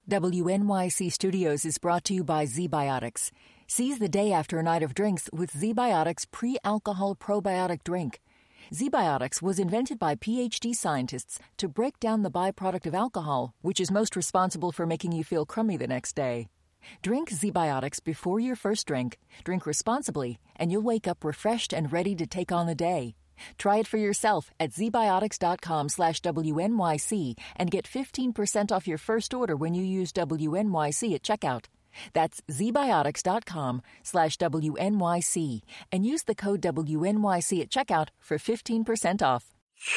WNYC Studios is brought to you by ZBiotics. Seize the day after a night of drinks with ZBiotics pre-alcohol probiotic drink. ZBiotics was invented by PhD scientists to break down the byproduct of alcohol, which is most responsible for making you feel crummy the next day. Drink ZBiotics before your first drink, drink responsibly, and you'll wake up refreshed and ready to take on the day. Try it for yourself at zbiotics.com/WNYC and get 15% off your first order when you use WNYC at checkout. That's zbiotics.com/WNYC and use the code WNYC at checkout for 15% off.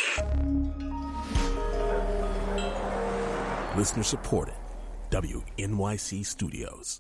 Listener supported. WNYC Studios.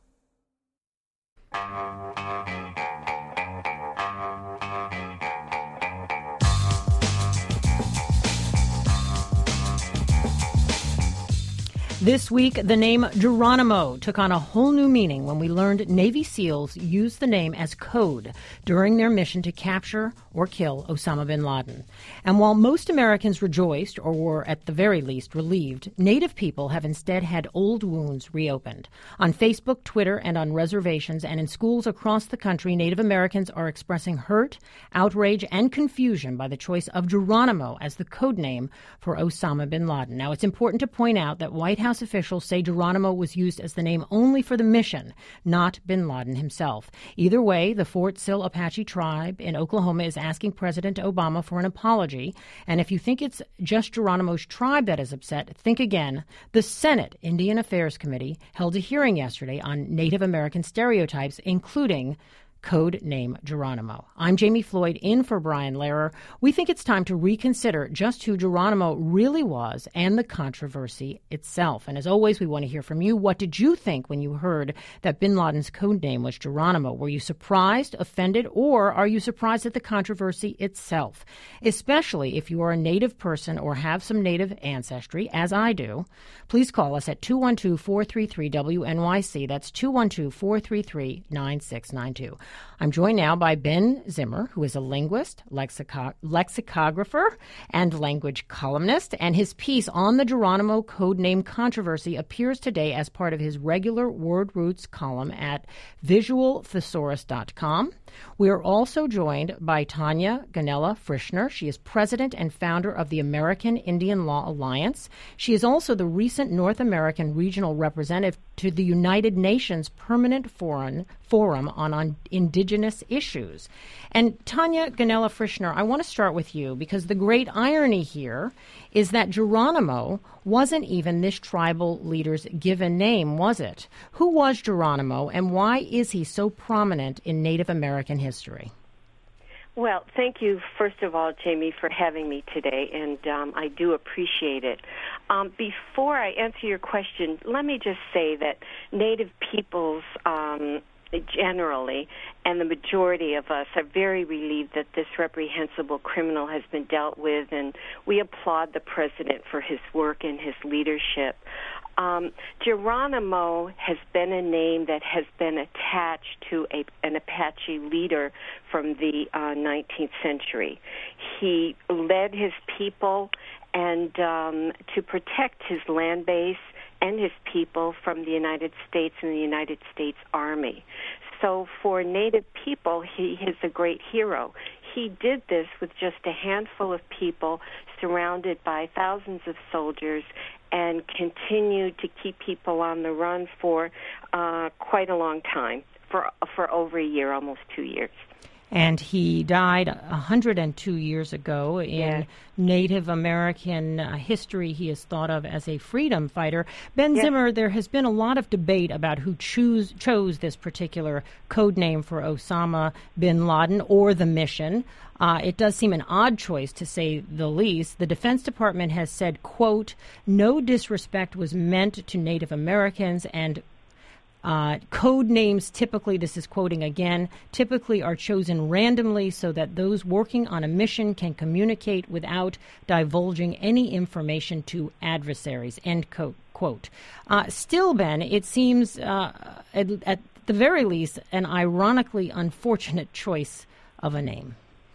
This week, the name Geronimo took on a whole new meaning when we learned Navy SEALs used the name as code during their mission to capture or kill Osama bin Laden. And while most Americans rejoiced, or were at the very least relieved, Native people have instead had old wounds reopened. On Facebook, Twitter, and on reservations and in schools across the country, Native Americans are expressing hurt, outrage, and confusion by the choice of Geronimo as the code name for Osama bin Laden. Now, it's important to point out that White House officials say Geronimo was used as the name only for the mission, not bin Laden himself. Either way, the Fort Sill Apache tribe in Oklahoma is asking President Obama for an apology. And if you think it's just Geronimo's tribe that is upset, think again. The Senate Indian Affairs Committee held a hearing yesterday on Native American stereotypes, including code name Geronimo. I'm Jamie Floyd, in for Brian Lehrer. We think it's time to reconsider just who Geronimo really was and the controversy itself. And as always, we want to hear from you. What did you think when you heard that bin Laden's code name was Geronimo? Were you surprised, offended, or are you surprised at the controversy itself? Especially if you are a Native person or have some Native ancestry, as I do. Please call us at 212-433-WNYC. That's 212-433-9692. I'm joined now by Ben Zimmer, who is a linguist, lexicographer, and language columnist, and his piece on the Geronimo codename controversy appears today as part of his regular Word Roots column at visualthesaurus.com. We are also joined by Tanya Ganella Frischner. She is president and founder of the American Indian Law Alliance. She is also the recent North American regional representative to the United Nations Permanent Forum on Indigenous Issues. And Tanya Ganella Frischner, I want to start with you because the great irony here is that Geronimo wasn't even this tribal leader's given name, was it? Who was Geronimo, and why is he so prominent in Native American history? Well, thank you, first of all, Jamie, for having me today, and I do appreciate it. Before I answer your question, let me just say that Native peoples generally, and the majority of us, are very relieved that this reprehensible criminal has been dealt with, and we applaud the president for his work and his leadership. Geronimo has been a name that has been attached to an Apache leader from the 19th century. He led his people and to protect his land base and his people from the United States and the United States Army. So for Native people, he is a great hero. He did this with just a handful of people surrounded by thousands of soldiers and continued to keep people on the run for quite a long time, for over a year, almost 2 years. And he died 102 years ago. In Native American history, he is thought of as a freedom fighter. Ben Zimmer, there has been a lot of debate about who chose this particular code name for Osama bin Laden or the mission. It does seem an odd choice, to say the least. The Defense Department has said, quote, no disrespect was meant to Native Americans, and code names typically, this is quoting again, typically are chosen randomly so that those working on a mission can communicate without divulging any information to adversaries, end quote. Still, Ben, it seems at the very least an ironically unfortunate choice of a name.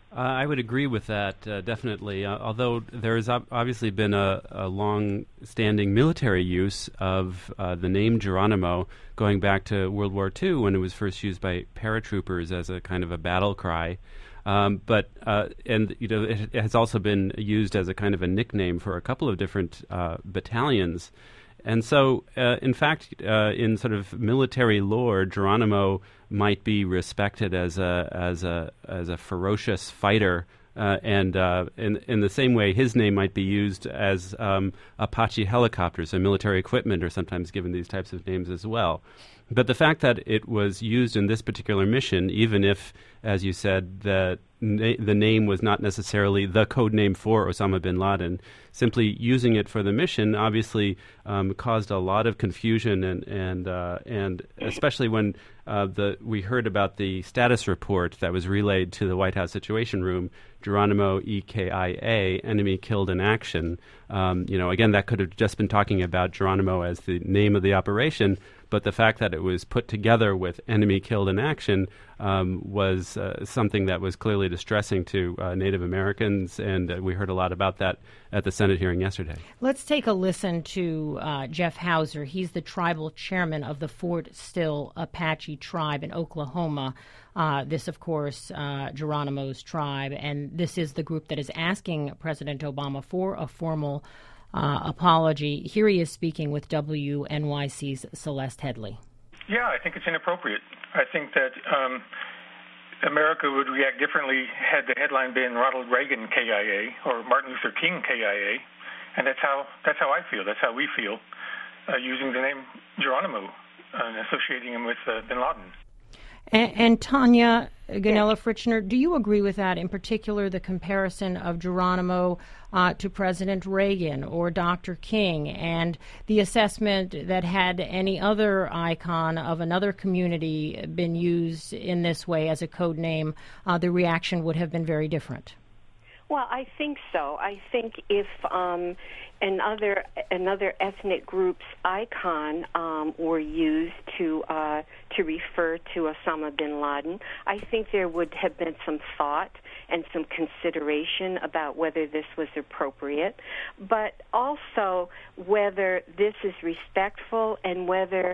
I would agree with that, definitely. Although there has obviously been a long-standing military use of the name Geronimo going back to World War II when it was first used by paratroopers as a kind of a battle cry. But it has also been used as a kind of a nickname for a couple of different battalions. And so, in fact, in sort of military lore, Geronimo might be respected as a ferocious fighter, and in the same way, his name might be used as Apache helicopters and military equipment are sometimes given these types of names as well. But the fact that it was used in this particular mission, even if, as you said, the name was not necessarily the code name for Osama bin Laden, simply using it for the mission obviously caused a lot of confusion, and especially when we heard about the status report that was relayed to the White House Situation Room, Geronimo EKIA, enemy killed in action. Again, that could have just been talking about Geronimo as the name of the operation, but the fact that it was put together with enemy killed in action was something that was clearly distressing to Native Americans, and we heard a lot about that at the Senate hearing yesterday. Let's take a listen to Jeff Hauser. He's the tribal chairman of the Fort Still Apache tribe in Oklahoma. This, of course, Geronimo's tribe, and this is the group that is asking President Obama for a formal apology. Here he is speaking with WNYC's Celeste Headley. Yeah, I think it's inappropriate. I think that America would react differently had the headline been Ronald Reagan KIA or Martin Luther King KIA, and that's how I feel. That's how we feel using the name Geronimo and associating him with bin Laden. And Tanya Ganella-Fritchner, do you agree with that, in particular the comparison of Geronimo to President Reagan or Dr. King, and the assessment that had any other icon of another community been used in this way as a code name, the reaction would have been very different? Well, I think so. I think if another ethnic group's icon were used to refer to Osama bin Laden, I think there would have been some thought and some consideration about whether this was appropriate, but also whether this is respectful and whether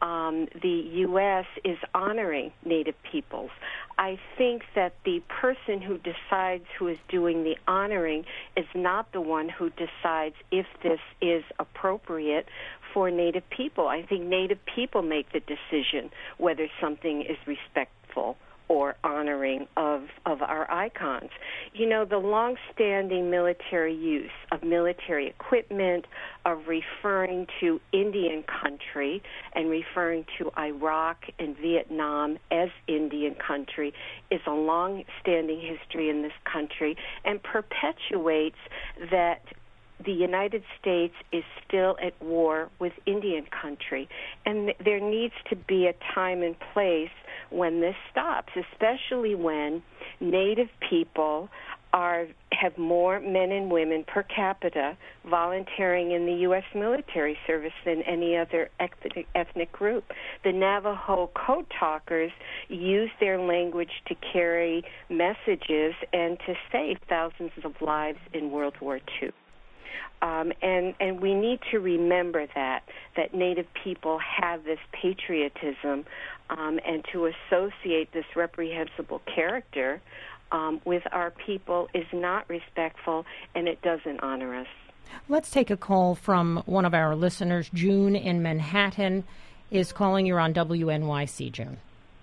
the U.S. is honoring Native peoples. I think that the person who decides who is doing the honoring is not the one who decides if this is appropriate for Native people. I think Native people make the decision whether something is respectful or honoring of our icons. You know, the long-standing military use of military equipment, of referring to Indian country and referring to Iraq and Vietnam as Indian country is a long-standing history in this country and perpetuates that the United States is still at war with Indian country. And there needs to be a time and place when this stops, especially when Native people have more men and women per capita volunteering in the U.S. military service than any other ethnic group. The Navajo code talkers use their language to carry messages and to save thousands of lives in World War II. And we need to remember that Native people have this patriotism and to associate this reprehensible character with our people is not respectful, and it doesn't honor us. Let's take a call from one of our listeners. June in Manhattan is calling. You're on WNYC, June.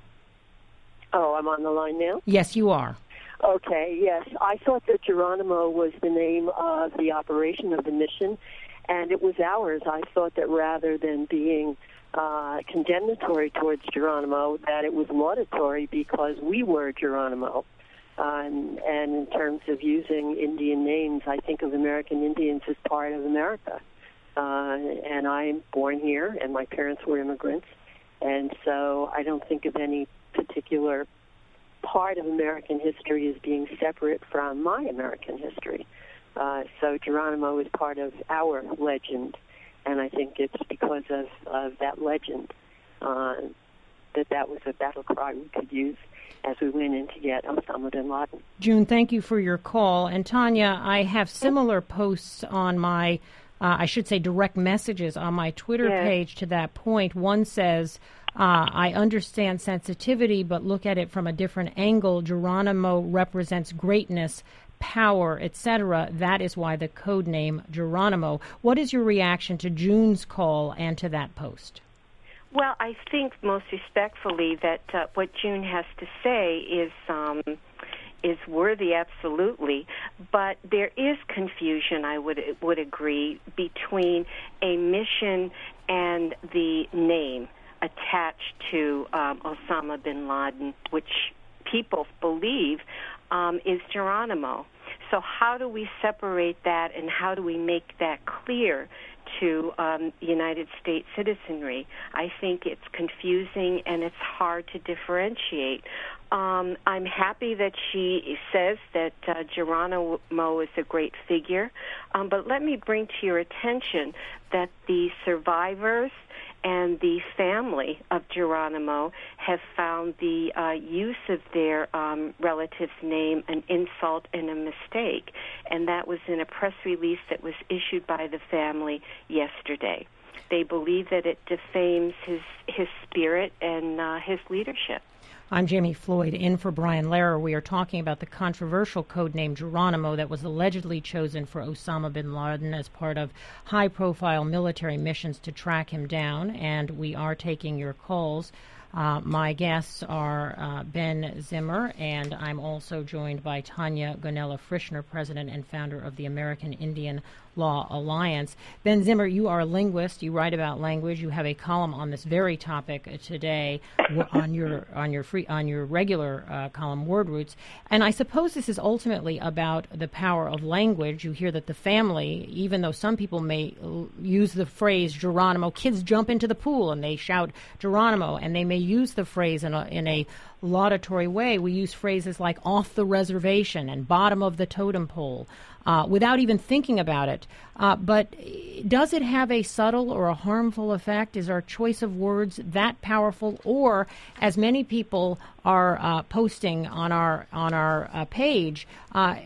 Oh, I'm on the line now? Yes, you are. Okay, yes. I thought that Geronimo was the name of the operation of the mission, and it was ours. I thought that rather than being condemnatory towards Geronimo, that it was laudatory because we were Geronimo. And in terms of using Indian names, I think of American Indians as part of America. And I'm born here, and my parents were immigrants, and so I don't think of any particular part of American history as being separate from my American history. So Geronimo is part of our legend, and I think it's because of that legend that was a battle cry we could use as we went in to get Osama bin Laden. June, thank you for your call. And Tanya, I have similar posts on my, I should say direct messages on my Twitter page to that point. One says, I understand sensitivity, but look at it from a different angle. Geronimo represents greatness, power, etc. That is why the code name Geronimo. What is your reaction to June's call and to that post? Well, I think most respectfully that what June has to say is worthy, absolutely. But there is confusion, I would agree, between a mission and the name attached to Osama bin Laden, which people believe is Geronimo. So how do we separate that, and how do we make that clear to United States citizenry? I think it's confusing and it's hard to differentiate. I'm happy that she says that Geronimo is a great figure, but let me bring to your attention that the survivors and the family of Geronimo have found the use of their relative's name an insult and a mistake, and that was in a press release that was issued by the family yesterday. They believe that it defames his spirit and his leadership. I'm Jamie Floyd, in for Brian Lehrer. We are talking about the controversial codename Geronimo that was allegedly chosen for Osama bin Laden as part of high-profile military missions to track him down, and we are taking your calls. My guests are Ben Zimmer, and I'm also joined by Tanya Gonella-Frischner, president and founder of the American Indian Law Alliance. Ben Zimmer, you are a linguist. You write about language. You have a column on this very topic today on your regular column, Word Roots. And I suppose this is ultimately about the power of language. You hear that the family, even though some people may use the phrase Geronimo, kids jump into the pool and they shout Geronimo, and they may use the phrase in a laudatory way. We use phrases like off the reservation and bottom of the totem pole without even thinking about it. But does it have a subtle or a harmful effect? Is our choice of words that powerful? Or, as many people are posting on our page, are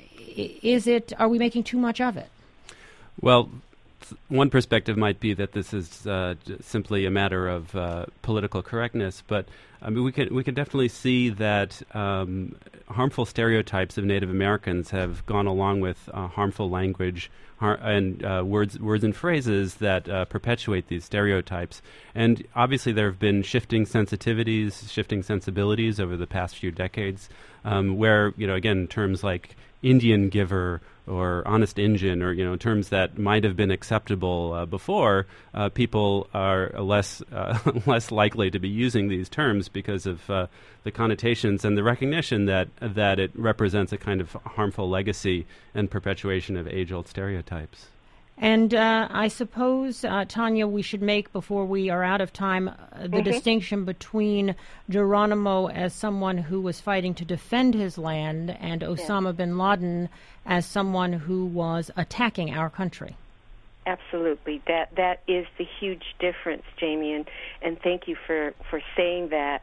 we making too much of it? Well, one perspective might be that this is simply a matter of political correctness, but I mean, we can definitely see that harmful stereotypes of Native Americans have gone along with harmful language and words and phrases that perpetuate these stereotypes. And obviously, there have been shifting sensitivities, shifting sensibilities over the past few decades, where again, terms like Indian giver or honest Injun, or terms that might have been acceptable before, people are less likely to be using these terms because of the connotations and the recognition that it represents a kind of harmful legacy and perpetuation of age-old stereotypes. And I suppose, Tanya, we should make, before we are out of time, the distinction between Geronimo as someone who was fighting to defend his land and Osama bin Laden as someone who was attacking our country. Absolutely. That is the huge difference, Jamie, and thank you for saying that.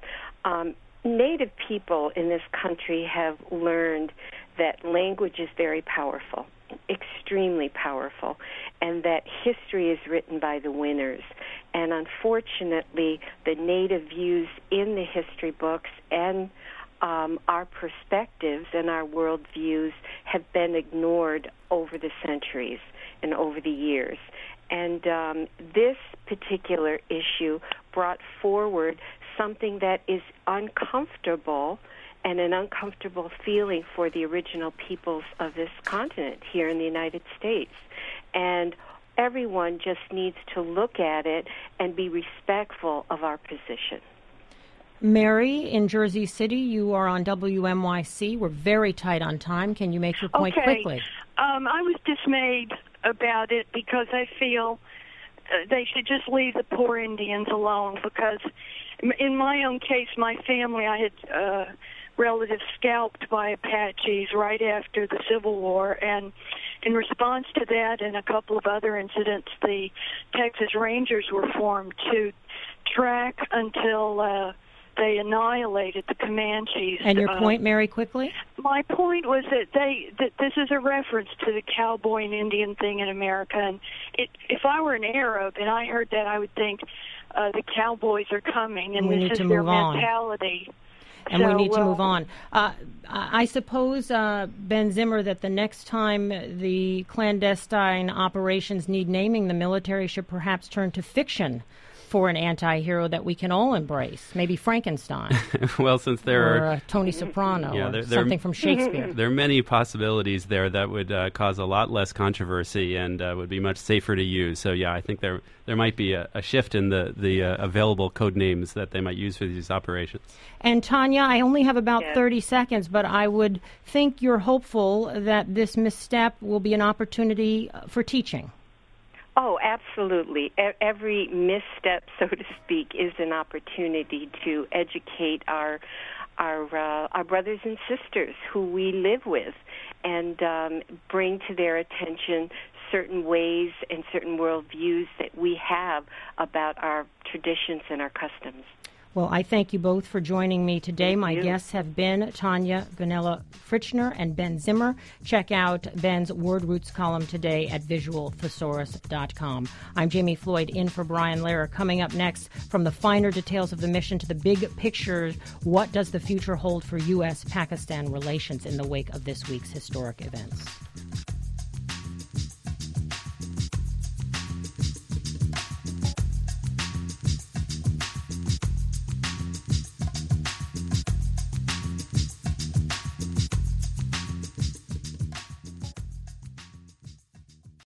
Native people in this country have learned that language is very powerful, extremely powerful, and that history is written by the winners. And unfortunately, the Native views in the history books and our perspectives and our worldviews have been ignored over the centuries and over the years. And this particular issue brought forward something that is uncomfortable, and an uncomfortable feeling for the original peoples of this continent here in the United States. And everyone just needs to look at it and be respectful of our position. Mary, in Jersey City, you are on WNYC. We're very tight on time. Can you make your point quickly? I was dismayed about it because I feel they should just leave the poor Indians alone, because in my own case, my family, I had relatives scalped by Apaches right after the Civil War, and in response to that and a couple of other incidents, the Texas Rangers were formed to track until they annihilated the Comanches. And your point, Mary, quickly? My point was that this is a reference to the cowboy and Indian thing in America. And if I were an Arab and I heard that, I would think the cowboys are coming, and this is their mentality. And we need to move on. I suppose, Ben Zimmer, that the next time the clandestine operations need naming, the military should perhaps turn to fiction for an anti-hero that we can all embrace. Maybe Frankenstein. Well, since there are Tony Soprano, or something from Shakespeare. There are many possibilities there that would cause a lot less controversy and would be much safer to use. So, yeah, I think there might be a shift in the available code names that they might use for these operations. And Tanya, I only have about 30 seconds, but I would think you're hopeful that this misstep will be an opportunity for teaching. Oh, absolutely. Every misstep, so to speak, is an opportunity to educate our brothers and sisters who we live with, and bring to their attention certain ways and certain worldviews that we have about our traditions and our customs. Well, I thank you both for joining me today. My guests have been Tanya Vanella-Fritschner and Ben Zimmer. Check out Ben's Word Roots column today at visualthesaurus.com. I'm Jamie Floyd, in for Brian Lehrer. Coming up next, from the finer details of the mission to the big picture, what does the future hold for U.S.-Pakistan relations in the wake of this week's historic events?